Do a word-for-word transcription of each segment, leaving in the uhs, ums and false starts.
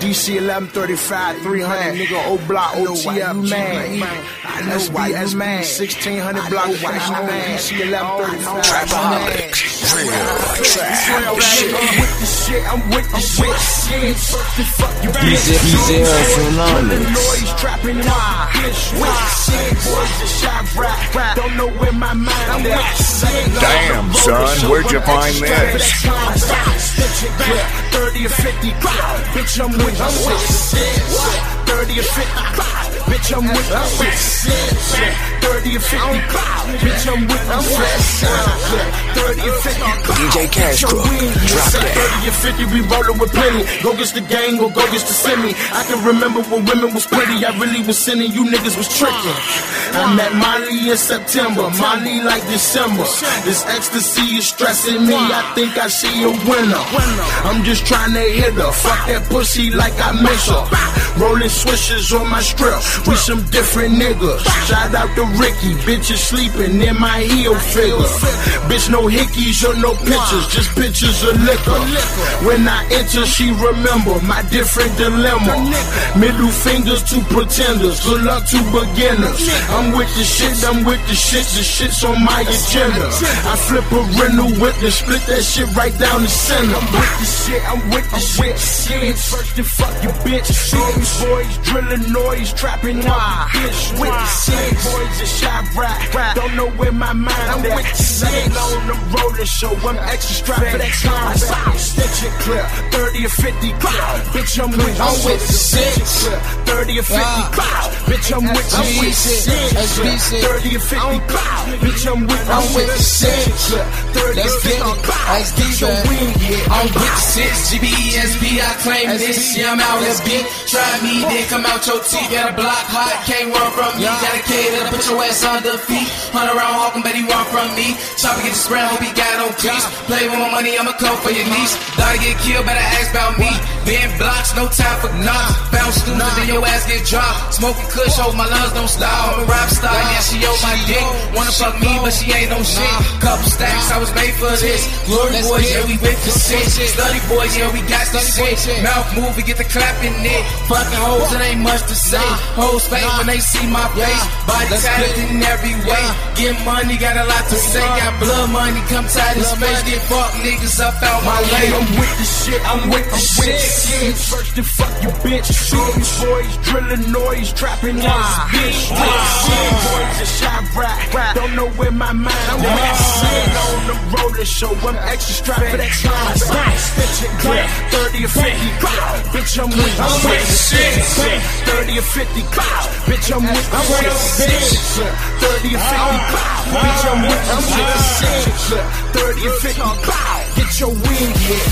D C eleven thirty-five, three hundred, nigga, O block, O T F, man. I know why you mad. sixteen hundred block, D C eleven thirty-five. Trapaholics, real trap. I'm with the shit, I'm with the shit. Fuck you, bitch. Easy noise, trapping why? With shit, boys just shot rap. Don't know where my mind is. Damn, son, where'd you find this? thirty or fifty, bitch, I'm with the shit. thirty or fifty, bitch, I'm with the shit. thirty or fifty, bitch, I'm with the shit. thirty or fifty, D J Castro, drop that. thirty or fifty, we rollin' with plenty. Go get the gang or go get the semi. I can remember when women was pretty. I really was sinning, you niggas was tricking. I met Molly in September, Molly like December. This ecstasy is stressing me, I think I see a winner. I'm just trying to hit her, fuck that pussy like I miss her. Rolling swishers on my strip, we some different niggas. Shout out to Ricky, bitches sleeping in my heel figure. Bitch, no hickeys or no pictures, just pictures of liquor. When I enter, she remember my different dilemma. Middle fingers to pretenders, good luck to beginners. I'm with the shit, I'm with the shit, the shit's on my agenda. I flip a rental whip and split that shit right down the center. I'm with the shit, I'm with the shit. Shit, first and fuck your bitch. These boys drilling noise, trapping out the bitch. With the shit, boys just shot rap. Don't know where my mind I'm with the shit. On the roller show, I'm extra strapped for that time. Stitch it clear, thirty or fifty, bitch, I'm with the shit. thirty or fifty, bitch, I'm with the shit. thirty or fifty, bitch, I'm with the shit. thirty or fifty, bitch, I'm with the shit. I'm with the six, G B E S P, I claim this. Yeah, I'm out here, beat. Try me, then come out your teeth. Got a block hot, can't run from me. Got a kid that'll put your ass on the feet. Hunt around hawking, bet he run from me. Chopper get the spread, hope he got no crease. Play with my money, I'ma come for your niece. Daughter get killed, better ask about me. Been blocks, no time for knocks. Bounce stupid, then your ass get dropped. Smoking kush, hope my lungs don't stop. I'm a rap star, yeah, she on my dick. Wanna fuck me, but she ain't no shit. Couple stacks, I was made for this. Glory boys, yeah, we with the shit. Study boys, yeah, we got the shit. Mouth move, we get the clapping it. Fucking hoes, it ain't much to say. Hoes fake when they see my face. Body talented in every way. Get money, got a lot to say. Got blood money, come tight in space. Get fuck niggas up out my way. I'm with the shit, I'm with the shit. First and fuck your bitch. These boys drilling noise, trapping out bitch. Boys just shot rap. Don't know where my mind is. On the roller show, I'm extra strapped for that time. Stitch it clear, thirty or fifty, bitch, I'm with the shit. thirty or fifty, bitch, I'm with the shit. thirty or fifty, bitch, I'm with the shit. thirty or fifty, get your wing hit.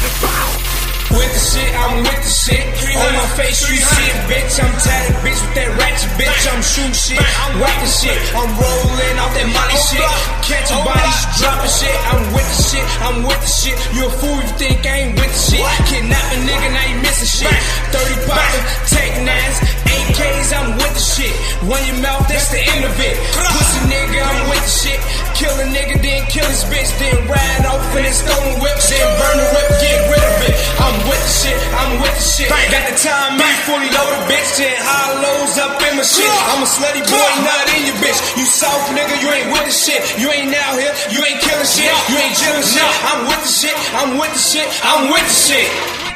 With the shit, I'm with the shit. On my face, you see it, bitch. I'm tatted, bitch, with that ratchet, bitch. I'm shooting shit, I'm whacking shit. I'm rolling off that molly shit. Catching bodies, dropping shit. I'm with the shit, I'm with the shit. You a fool, you think I ain't with the shit. Kidnap a nigga, now you missing shit. thirty poppin', take nines, eight Ks, I'm with the shit. Run your mouth, that's the end of it. Pussy nigga, I'm with the shit. Kill a nigga, then kill his bitch. Then ride off in his stolen whip. Then burn the whip, get rid of it. I'm with the shit, I'm with the shit. Got the time, me fully loaded, bitch. Ten hollows up in my shit. I'm a slutty boy, not in your bitch. You soft nigga, you ain't with the shit. You ain't out here, you ain't killing shit. You ain't chilling shit. I'm with the shit, I'm with the shit, I'm with the shit.